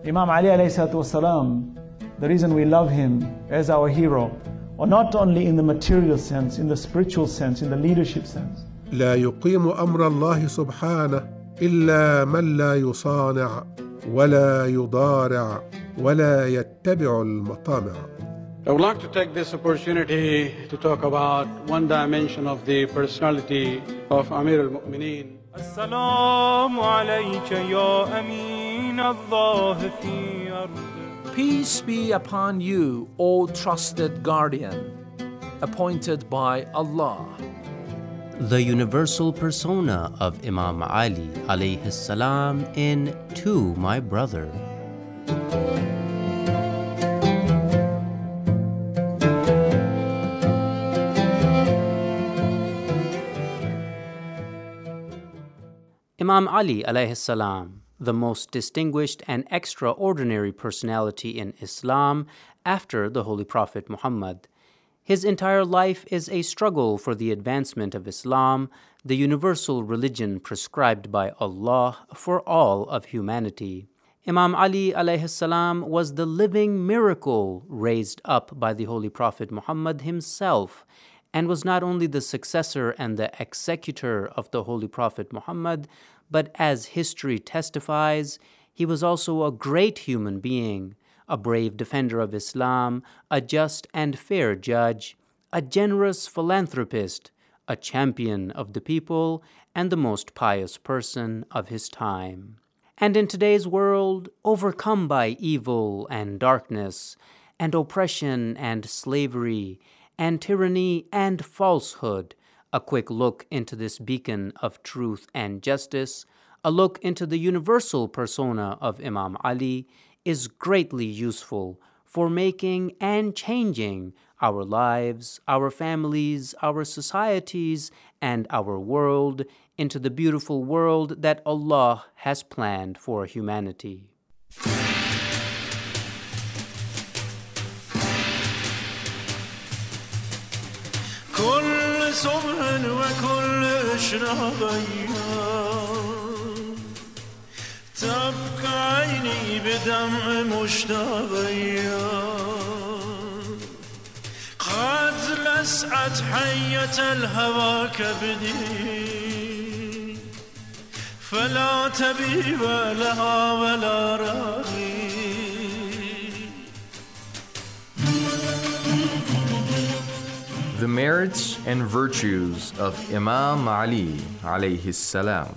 Imam Ali alayhi salatu wasalam, the reason we love him as our hero, or not only in the material sense, in the spiritual sense, in the leadership sense. لا يقيم أمر الله سبحانه إلا من لا يصانع ولا يضارع ولا يتبع المطامع. I would like to take this opportunity to talk about one dimension of the personality of Amir al-Mu'mineen. As-salamu alayka ya amin Allah fi ardi. Peace be upon you, O trusted guardian, appointed by Allah. The universal persona of Imam Ali alayhi salam in To My Brother. Imam Ali alayhi salam, the most distinguished and extraordinary personality in Islam after the Holy Prophet Muhammad. His entire life is a struggle for the advancement of Islam, the universal religion prescribed by Allah for all of humanity. Imam Ali alayhi salam was the living miracle raised up by the Holy Prophet Muhammad himself, and was not only the successor and the executor of the Holy Prophet Muhammad, but as history testifies, he was also a great human being, a brave defender of Islam, a just and fair judge, a generous philanthropist, a champion of the people, and the most pious person of his time. And in today's world, overcome by evil and darkness, and oppression and slavery, and tyranny and falsehood, a quick look into this beacon of truth and justice, a look into the universal persona of Imam Ali, is greatly useful for making and changing our lives, our families, our societies, and our world into the beautiful world that Allah has planned for humanity. كل صبح وكل أيام تبكى عيني بدمع مشتاقيا قد لسعت حية الهوى كبدي فلا تبي لها ولا راغي. The merits and virtues of Imam Ali alayhi salam.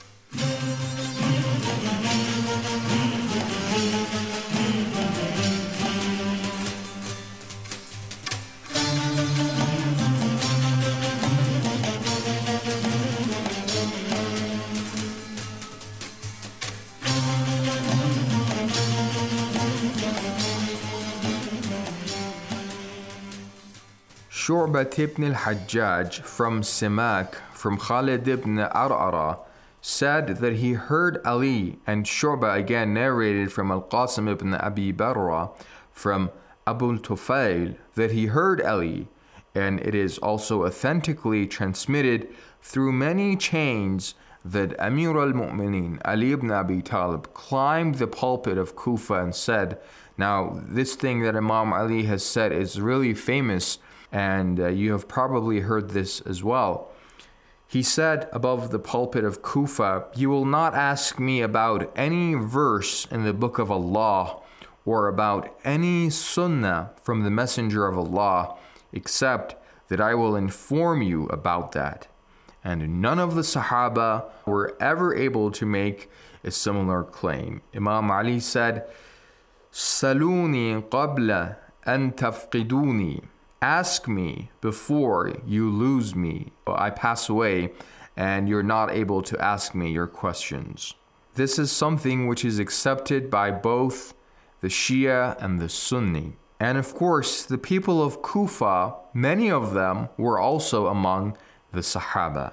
Shu'bat ibn al-Hajjaj from Simak, from Khalid ibn Ar'ara, said that he heard Ali, and Shu'ba again narrated from Al-Qasim ibn Abi Barra, from Abu Tufail, that he heard Ali, and it is also authentically transmitted through many chains that Amir al-Mu'mineen, Ali ibn Abi Talib, climbed the pulpit of Kufa and said, now this thing that Imam Ali has said is really famous, and you have probably heard this as well. He said above the pulpit of Kufa, you will not ask me about any verse in the book of Allah or about any sunnah from the Messenger of Allah, except that I will inform you about that. And none of the Sahaba were ever able to make a similar claim. Imam Ali said, Saluni qabla an tafqiduni. Ask me before you lose me. I pass away and you're not able to ask me your questions. This is something which is accepted by both the Shia and the Sunni. And of course, the people of Kufa, many of them were also among the Sahaba.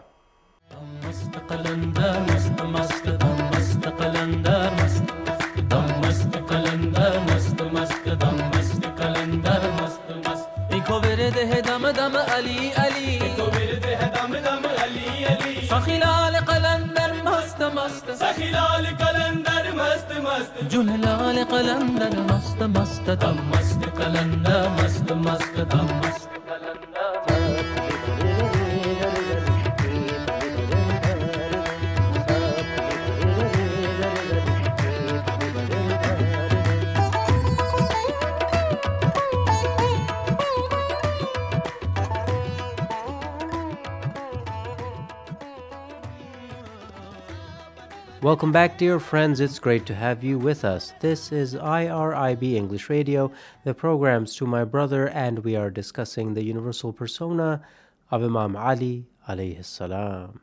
है दम दम अली अली तो मिलते हैं दम दम अली अली सखीलाल कलंदर मस्त मस्त सखीलाल कलंदर मस्त मस्त जुललाल कलंदर मस्त मस्त दम मस्त कलंदर मस्त मस्त दम मस्त Welcome back, dear friends. It's great to have you with us. This is IRIB English Radio, the programs to my brother, and we are discussing the universal persona of Imam Ali alayhi salam.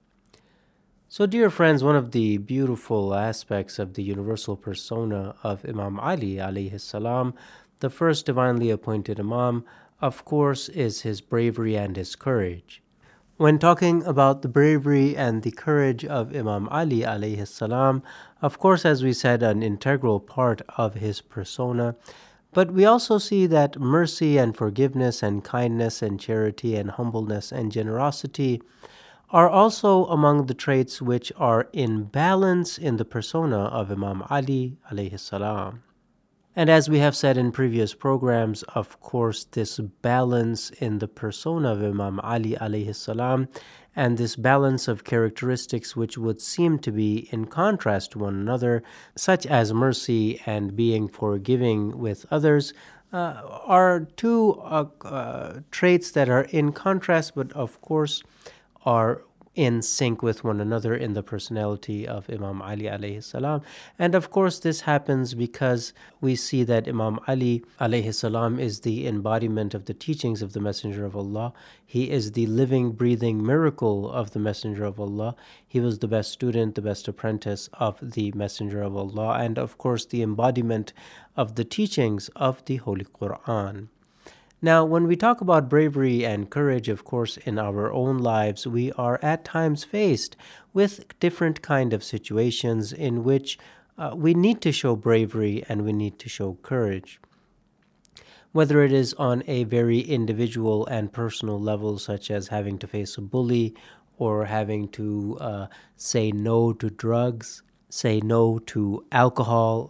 So, dear friends, one of the beautiful aspects of the universal persona of Imam Ali alayhi salam, the first divinely appointed Imam, of course, is his bravery and his courage. When talking about the bravery and the courage of Imam Ali alayhi salam, of course, as we said, an integral part of his persona, but we also see that mercy and forgiveness and kindness and charity and humbleness and generosity are also among the traits which are in balance in the persona of Imam Ali alayhi salam. And as we have said in previous programs, of course, this balance in the persona of Imam Ali alayhi salam and this balance of characteristics which would seem to be in contrast to one another, such as mercy and being forgiving with others, are two traits that are in contrast, but of course are in sync with one another in the personality of Imam Ali alayhi salam. And of course this happens because we see that Imam Ali alayhi salam is the embodiment of the teachings of the Messenger of Allah. He is the living, breathing miracle of the Messenger of Allah. He was the best student, the best apprentice of the Messenger of Allah, and of course the embodiment of the teachings of the Holy Quran. Now, when we talk about bravery and courage, of course, in our own lives, we are at times faced with different kind of situations in which we need to show bravery and we need to show courage. Whether it is on a very individual and personal level, such as having to face a bully or having to say no to drugs, say no to alcohol,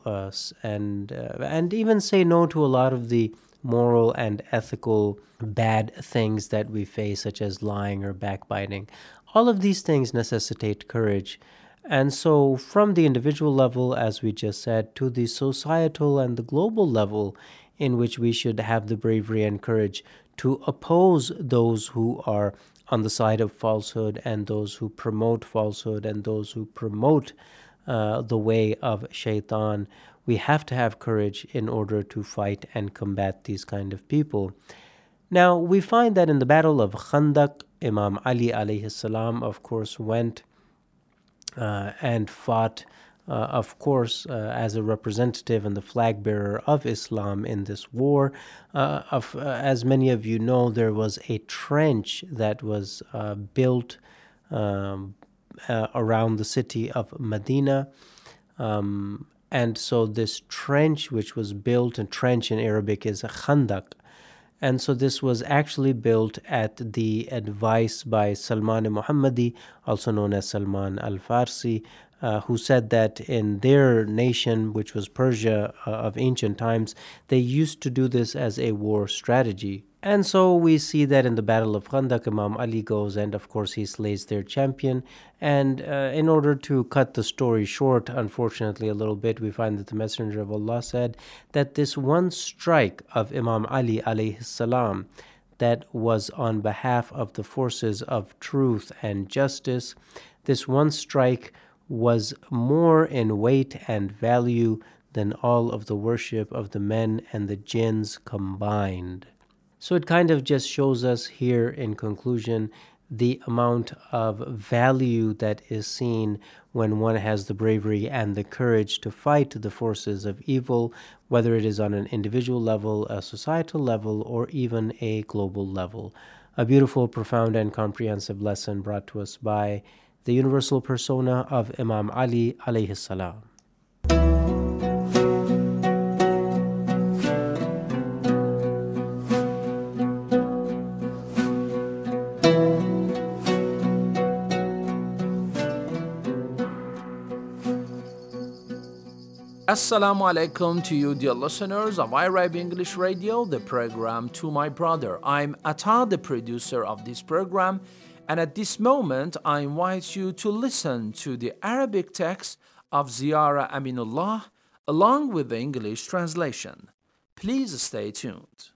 and even say no to a lot of the moral and ethical bad things that we face, such as lying or backbiting. All of these things necessitate courage. And so from the individual level, as we just said, to the societal and the global level, in which we should have the bravery and courage to oppose those who are on the side of falsehood and those who promote falsehood and those who promote the way of shaitan. We have to have courage in order to fight and combat these kind of people. Now, we find that in the Battle of Khandaq, Imam Ali alayhi salam, of course, went and fought, of course, as a representative and the flag bearer of Islam in this war. As many of you know, there was a trench that was built around the city of Medina. And so this trench which was built, and trench in Arabic is a khandaq, and so this was actually built at the advice by Salman Muhammadi, also known as Salman al-Farsi, who said that in their nation, which was Persia of ancient times, they used to do this as a war strategy. And so we see that in the Battle of Khandaq, Imam Ali goes and of course he slays their champion. And in order to cut the story short, unfortunately a little bit, we find that the Messenger of Allah said that this one strike of Imam Ali alayhi salam that was on behalf of the forces of truth and justice, this one strike was more in weight and value than all of the worship of the men and the jinns combined. So it kind of just shows us here in conclusion the amount of value that is seen when one has the bravery and the courage to fight the forces of evil, whether it is on an individual level, a societal level, or even a global level. A beautiful, profound, and comprehensive lesson brought to us by the universal persona of Imam Ali alayhi salam. Assalamu alaikum to you, dear listeners of iRab English Radio, the program To My Brother. I'm Atta, the producer of this program, and at this moment I invite you to listen to the Arabic text of Ziyara Aminullah along with the English translation. Please stay tuned.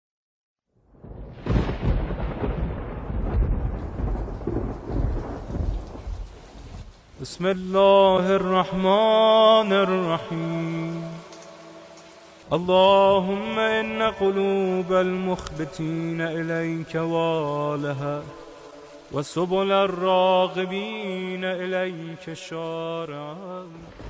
بسم الله الرحمن الرحيم اللهم إن قلوب المخبتين إليك والها وسبل الراغبين إليك شارعا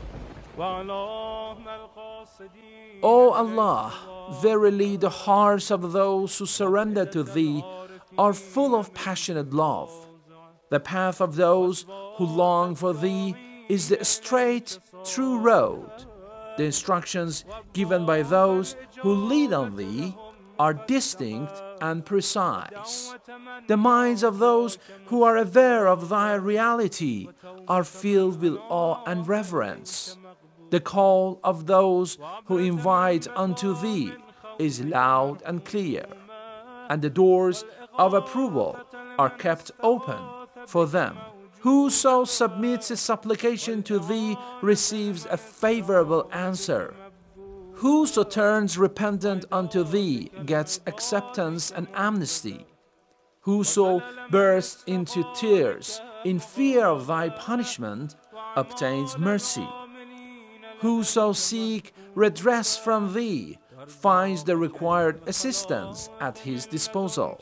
وعلام القاصدين. O Allah, verily the hearts of those who surrender to Thee are full of passionate love. The path of those who long for Thee is the straight, true road. The instructions given by those who lead on Thee are distinct and precise. The minds of those who are aware of Thy reality are filled with awe and reverence. The call of those who invite unto Thee is loud and clear, and the doors of approval are kept open for them. Whoso submits a supplication to Thee receives a favorable answer. Whoso turns repentant unto Thee gets acceptance and amnesty. Whoso bursts into tears in fear of Thy punishment obtains mercy. Whoso seeks redress from Thee finds the required assistance at his disposal.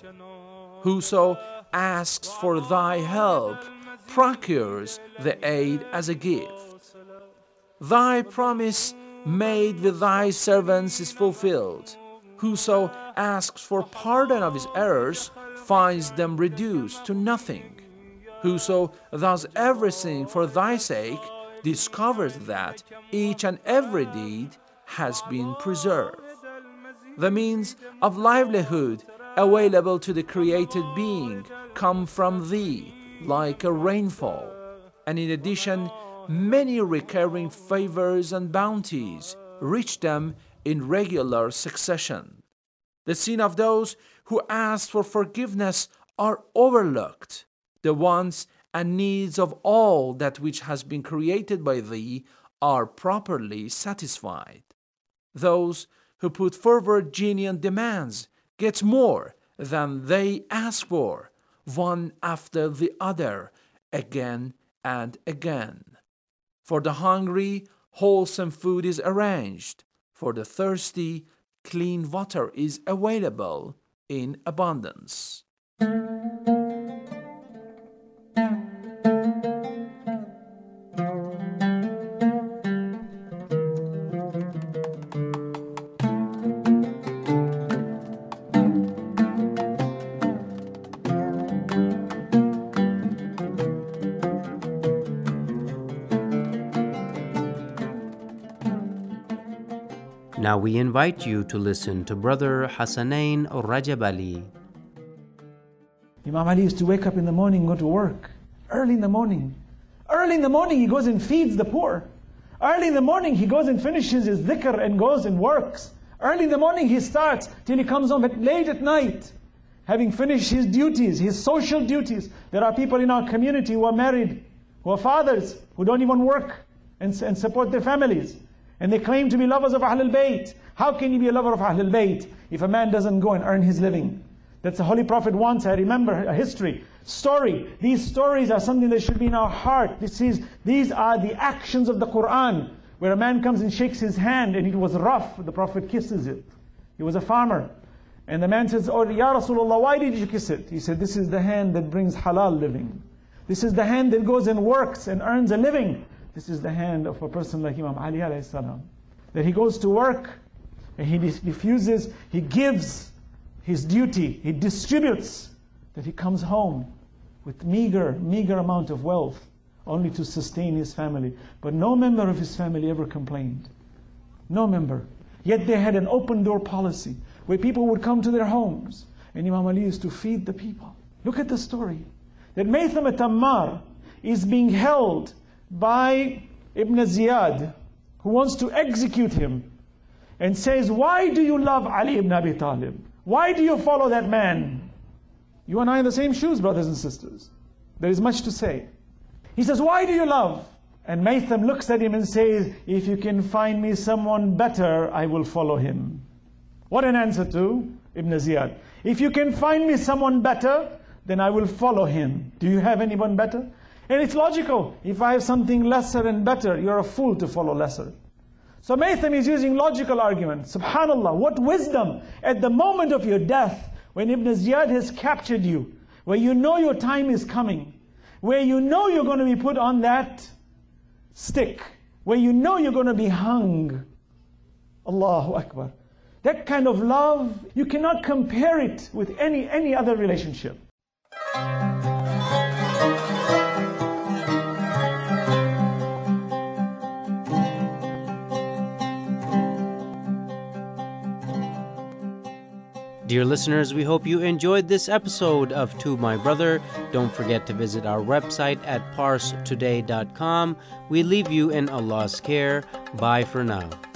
Whoso asks for Thy help procures the aid as a gift. Thy promise made with Thy servants is fulfilled. Whoso asks for pardon of his errors finds them reduced to nothing. Whoso does everything for Thy sake discovers that each and every deed has been preserved. The means of livelihood available to the created being come from Thee like a rainfall, and in addition many recurring favors and bounties reach them in regular succession. The sin of those who ask for forgiveness are overlooked. The wants and needs of all that which has been created by Thee are properly satisfied. Those who put forward genuine demands get more than they ask for, one after the other, again and again. For the hungry, wholesome food is arranged. For the thirsty, clean water is available in abundance. Now we invite you to listen to Brother Hassanain Rajab Ali. Imam Ali used to wake up in the morning and go to work. Early in the morning. Early in the morning he goes and feeds the poor. Early in the morning he goes and finishes his dhikr and goes and works. Early in the morning he starts till he comes home late at night, having finished his duties, his social duties. There are people in our community who are married, who are fathers, who don't even work and support their families. And they claim to be lovers of Ahlul Bayt. How can you be a lover of Ahlul Bayt if a man doesn't go and earn his living? That's the Holy Prophet once, I remember a history, story. These stories are something that should be in our heart. These are the actions of the Quran, where a man comes and shakes his hand and it was rough, the Prophet kisses it. He was a farmer. And the man says, "Oh, Ya Rasulullah, why did you kiss it?" He said, "This is the hand that brings halal living. This is the hand that goes and works and earns a living. This is the hand of a person like Imam Ali alayhi salam. That he goes to work and he diffuses, he gives his duty, he distributes, that he comes home with meager amount of wealth, only to sustain his family. But no member of his family ever complained. No member. Yet they had an open door policy, where people would come to their homes, and Imam Ali used to feed the people. Look at the story. That Maytham at-Tammar is being held by Ibn Ziyad, who wants to execute him and says, why do you love Ali ibn Abi Talib? Why do you follow that man? You and I in the same shoes, brothers and sisters. There is much to say. He says, why do you love? And Maytham looks at him and says, if you can find me someone better, I will follow him. What an answer to Ibn Ziyad. If you can find me someone better, then I will follow him. Do you have anyone better? And it's logical. If I have something lesser and better, you're a fool to follow lesser. So Maytham is using logical arguments. SubhanAllah, what wisdom. At the moment of your death, when Ibn Ziyad has captured you, where you know your time is coming, where you know you're going to be put on that stick, where you know you're going to be hung. Allahu Akbar. That kind of love, you cannot compare it with any other relationship. Dear listeners, we hope you enjoyed this episode of To My Brother. Don't forget to visit our website at parstoday.com. We leave you in Allah's care. Bye for now.